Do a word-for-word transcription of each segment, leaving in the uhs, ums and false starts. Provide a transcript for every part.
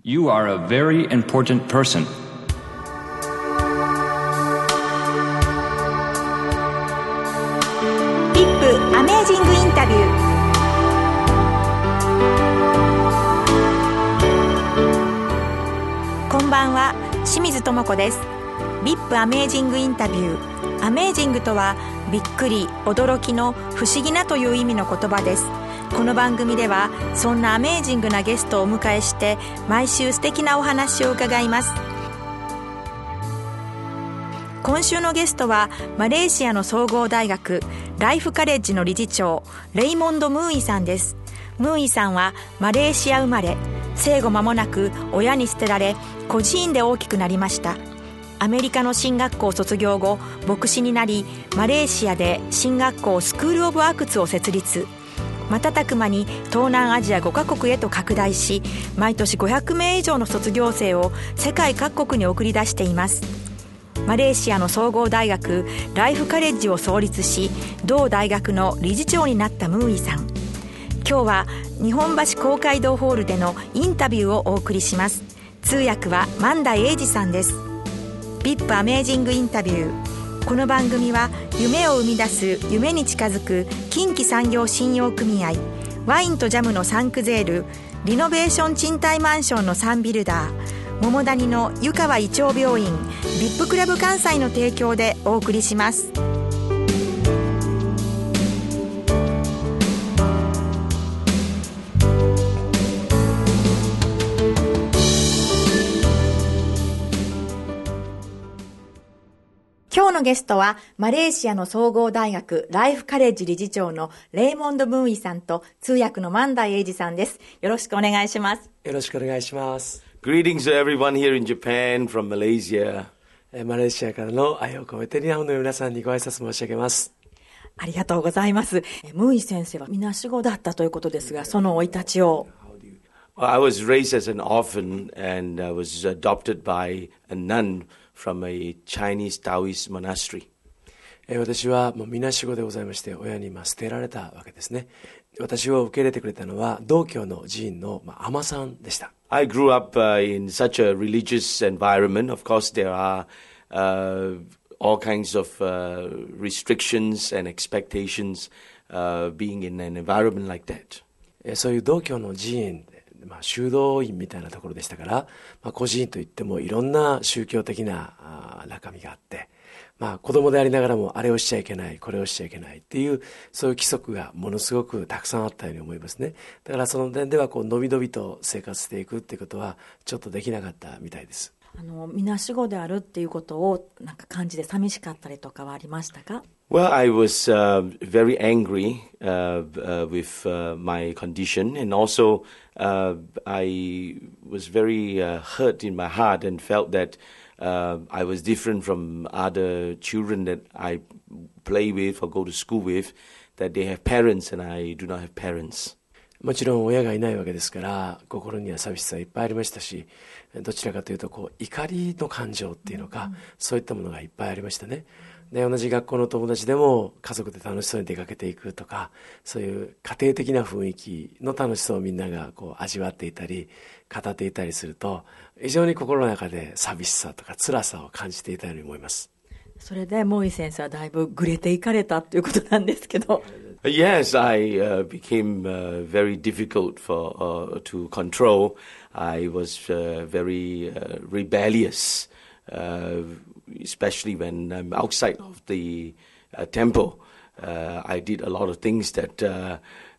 You are a very important person. ビップアメージングインタビュー。こんばんは、清水智子です。ビップアメージングインタビュー。アメージングとはびっくり、驚きの不思議なという意味の言葉です。この番組ではそんなアメージングなゲストをお迎えして毎週素敵なお話を伺います。今週のゲストはマレーシアの総合大学ライフカレッジの理事長レイモンド・ムーイさんです。ムーイさんはマレーシア生まれ、生後間もなく親に捨てられ孤児院で大きくなりました。アメリカの進学校卒業後牧師になり、マレーシアで進学校スクール・オブ・アクツを設立。瞬く間に東南アジアごカ国へと拡大し、毎年ごひゃくめい以上の卒業生を世界各国に送り出しています。マレーシアの総合大学ライフカレッジを創立し、同大学の理事長になったムーイさん。今日は日本橋公会堂ホールでのインタビューをお送りします。通訳は万代英二さんです。ビップアメージングインタビュー。この番組は夢を生み出す、夢に近づく近畿産業信用組合、ワインとジャムのサンクゼール、リノベーション賃貸マンションのサンビルダー、桃谷の湯川胃腸病院、ビップクラブ関西の提供でお送りします。今日のゲストはマレーシアの総合大学ライフカレッジ理事長のレイモンド・ムーイさんと通訳の万代英二さんです。よろしくお願いします。 よろしくお願いします。 Greetings to everyone here in Japan from Malaysia. マレーシアからの愛を込めて日本の皆さんにご挨拶申し上げます。 ありがとうございます。ムーイ先生はみなしごだったということですが、その生い立ちを。 Well, I was raised as an orphan and I was adopted by a nun from a Chinese Taoist monastery. 私はもうみなしごでございまして、親に捨てられたわけですね。私を受け入れてくれたのは道教の寺院の海女さんでした。 I grew up uh, in such a religious environment. Of course, there are uh, all kinds of uh, restrictions and expectations uh, being in an environment like that. そういう道教の寺院、まあ、修道院みたいなところでしたから、まあ、孤児院といってもいろんな宗教的なあ中身があって、まあ、子供でありながらもあれをしちゃいけない、これをしちゃいけないっていうそういう規則がものすごくたくさんあったように思いますね。だからその点ではこうのびのびと生活していくっていうことはちょっとできなかったみたいです。 あのみなしごであるっていうことをなんか感じで寂しかったりとかはありましたか？ Well, I was uh, very angry uh, uh, with uh, my condition, and also uh, I was very uh, hurt in my heart and felt that uh, I was different from other children that I play with or go to school with, that they have parents and I do not have parents. もちろん親がいないわけですから心には寂しさいっぱいありましたし、どちらかというとこう怒りの感情っていうのか、うん、そういったものがいっぱいありましたね。で、同じ学校の友達でも家族で楽しそうに出かけていくとか、そういう家庭的な雰囲気の楽しさをみんながこう味わっていたり語っていたりすると、非常に心の中で寂しさとか辛さを感じていたように思います。 それでモーイ先生はだいぶぐれていかれたということなんですけど。 Yes, I uh, became uh, very difficult for uh, to control. I was uh, very uh, rebellious, uh, especially when I'm outside of the uh, temple. Uh, I did a lot of things that uh,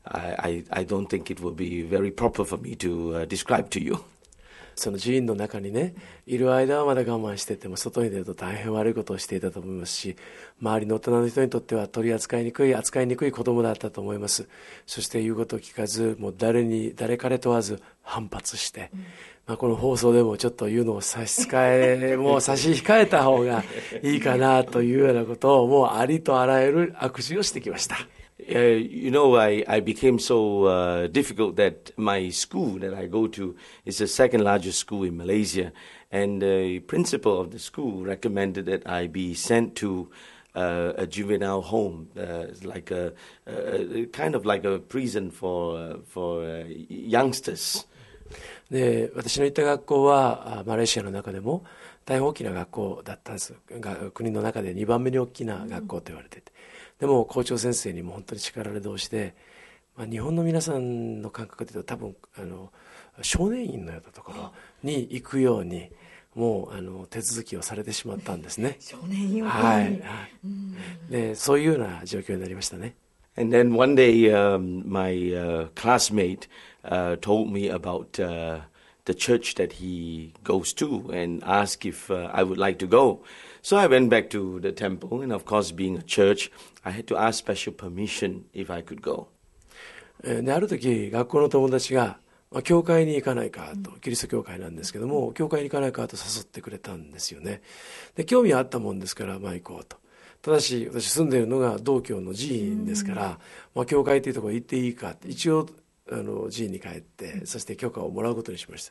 I, I, I don't think it will be very proper for me to uh, describe to you. その寺院の中にね、いる間はまだ我慢してても外に出ると大変悪いことをしていたと思いますし、周りの大人の人にとっては取り扱いにくい扱いにくい子供だったと思います。そして言うことを聞かず、もう誰に誰彼問わず反発して、うん、まあ、この放送でもちょっと言うのを差し支えもう差し控えた方がいいかなというようなことをもうありとあらゆる悪事をしてきました。 Uh, you know, I, I became so uh, difficult that my school that I go to is the second largest school in Malaysia, and the principal of the school recommended that I be sent to uh, a juvenile home, uh, like a, a kind of like a prison for uh, for uh, youngsters. で、私の行った学校はマレーシアの中でも大変大きな学校だったんです。国の中でにばんめに大きな学校と言われてて、でも校長先生にも本当に力で同士で、まあ、日本の皆さんの感覚で言うと多分あの少年院のようなところに行くようにもうあの手続きをされてしまったんですね。 少年院をはい、はい、でそういうような状況になりましたね。 And then one day, um, my uh, classmate uh, told me about uh, the church that he goes to and asked if uh, I would like to go. So I went back to the temple, and of course, being a church, I had to ask special permission if I could go. である時、学校の友達が、まあ、教会に行かないかと、キリスト教会なんですけども、教会に行かないかと誘ってくれたんですよね。で、興味はあったもんですから、まあ行こうと。ただし、私住んでいるのが道教の寺院ですから、まあ教会というところに行っていいかって、一応、あの、寺院に帰って、そして許可をもらうことにしました。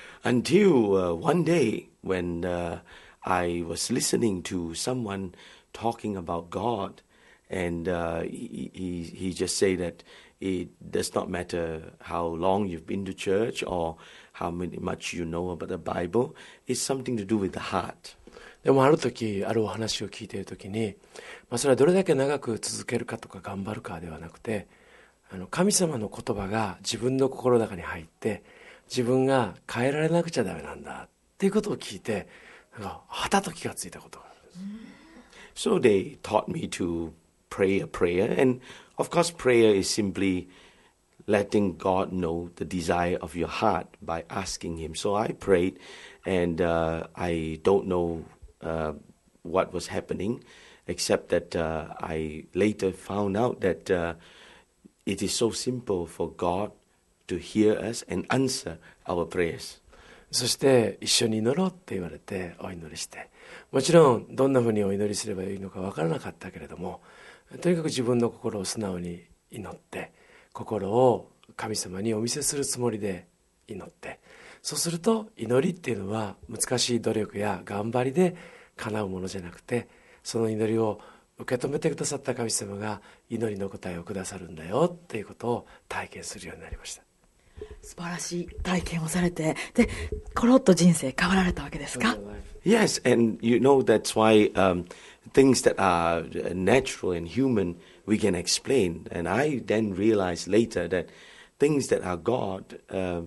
Until uh, one day when uh, I was listening to someone talking about God, and uh, he, he, he just said that it does not matter how long you've been to church or how many, much you know about the Bible. It's something to do with the heart. でもある時、あるお話を聞いている時に、まあ、それはどれだけ長く続けるかとか頑張るかではなくて、あの神様の言葉が自分の心の中に入って、自分が変えられなくちゃダメなんだっていうことを聞いて、なんかはたと気がついたことがあるんです。 So they taught me to pray a prayer, and of course prayer is simply letting God know the desire of your heart by asking Him. So I prayed, and uh, I don't know uh, what was happening, except that uh, I later found out that uh, it is so simple for God to hear us and answer our prayers. そして一緒に祈ろうって言われてお祈りして、もちろんどんなふうにお祈りすればいいのか分からなかったけれども、とにかく自分の心を素直に祈って、心を神様にお見せするつもりで祈って、そうすると祈りっていうのは難しい努力や頑張りで叶うものじゃなくて、その祈りを受け止めてくださった神様が祈りの答えをくださるんだよっていうことを体験するようになりました。 素晴らしい体験をされて、でコロッと人生変わられたわけですか？ Yes, and you know that's why um, things that are natural and human we can explain. And I then realized later that things that are God, uh,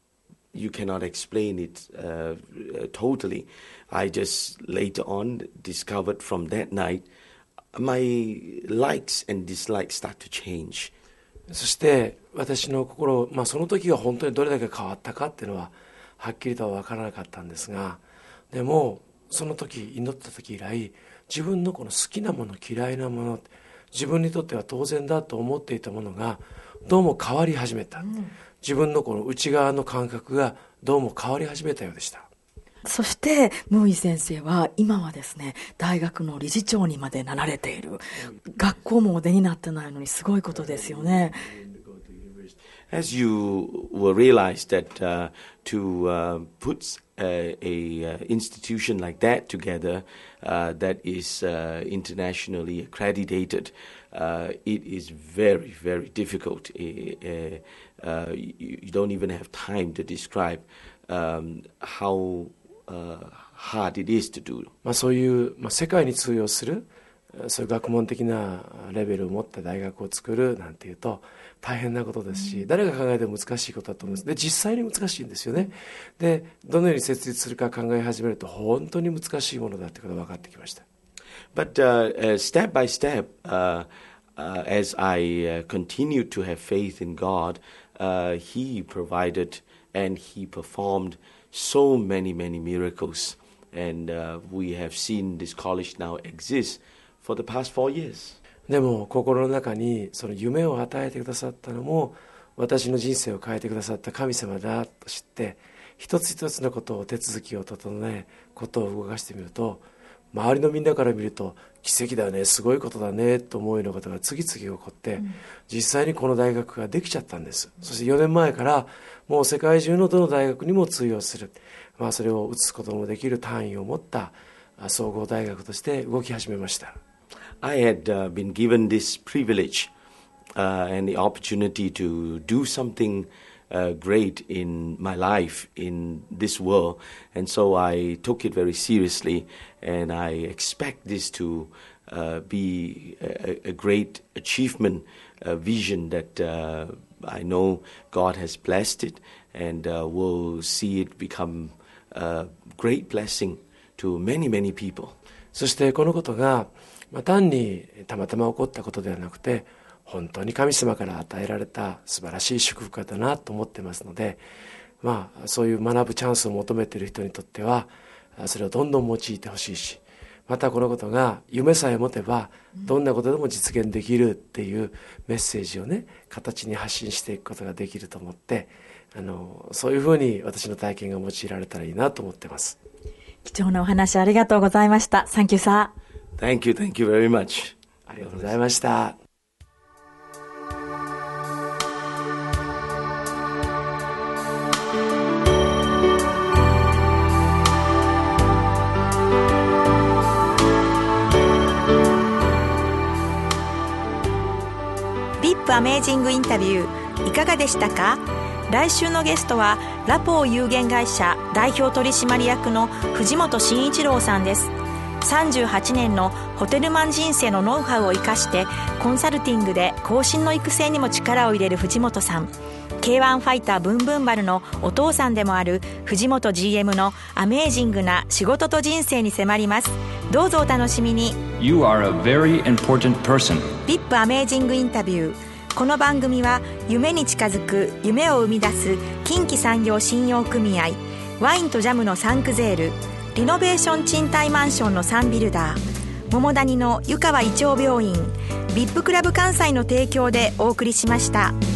you cannot explain it uh, totally. I just later on discovered from that night my likes and dislikes start to change. そして私の心、まあ、その時が本当にどれだけ変わったかっていうのははっきりとは分からなかったんですが、でもその時祈った時以来、自分のこの好きなもの嫌いなもの、自分にとっては当然だと思っていたものがどうも変わり始めた、うん、自分のこの内側の感覚がどうも変わり始めたようでした。 そしてムーイ先生は今はですね、大学の理事長にまでなられている。学校もお出になってないのにすごいことですよね。 As you will realize that uh, to uh, put a, a uh, institution like that together uh, that is uh, internationally accredited, uh, it is very, very difficult. Uh, uh, you, you don't even have time to describe um, how uh, hard it is to do. まあそういう、まあ、世界に通用するそういう学問的なレベルを持った大学を作るなんていうと大変なことですし、誰が考えても難しいことだと思います。で、実際に難しいんですよね。で、どのように設立するか考え始めると本当に難しいものだということが分かってきました。 But uh, uh, step by step, uh, uh, as I uh, continued to have faith in God, uh, He provided and He performed so many, many miracles. And uh, we have seen this college now exist for the past four years. でも心の中にその夢を与えてくださったのも私の人生を変えてくださった神様だと知って、一つ一つのことを手続きを整え、ことを動かしてみると、周りのみんなから見ると奇跡だね、すごいことだねと思うようなことが次々起こって、うん、実際にこの大学ができちゃったんです。そしてよねんまえからもう世界中のどの大学にも通用する、まあ、それを移すこともできる単位を持った総合大学として動き始めました。 I had uh, been given this privilege uh, and the opportunity to do something uh, great in my life in this world, and so I took it very seriously, and I expect this to uh, be a, a great achievement, a vision that uh, I know God has blessed it, and uh, we'll see it become a great blessing to many, many people. そしてこのことが、まあ、単にたまたま起こったことではなくて、本当に神様から与えられた素晴らしい祝福だなと思ってますので、まあ、そういう学ぶチャンスを求めている人にとってはそれをどんどん用いてほしいし、またこのことが夢さえ持てばどんなことでも実現できるっていうメッセージをね、形に発信していくことができると思って、あのそういうふうに私の体験が用いられたらいいなと思ってます。 貴重なお話ありがとうございました。Thank you, sir. Thank you, thank you very much. ありがとうございました。 ブイアイピー アメージングインタビューいかがでしたか？来週のゲストはラポー有限会社代表取締役の藤本慎一郎さんです。さんじゅうはちねんのホテルマン人生のノウハウを生かしてコンサルティングで後進の育成にも力を入れる藤本さん、 ケーワン ファイターブンブンバルのお父さんでもある藤本 ジーエム のアメージングな仕事と人生に迫ります。どうぞお楽しみに。 You are a very important person. ブイアイピー アメージングインタビュー。この番組は夢に近づく夢を生み出す近畿産業信用組合、ワインとジャムのサンクゼール、リノベーション賃貸マンションのサンビルダー、桃谷の湯川胃腸病院、ブイアイピー クラブ関西の提供でお送りしました。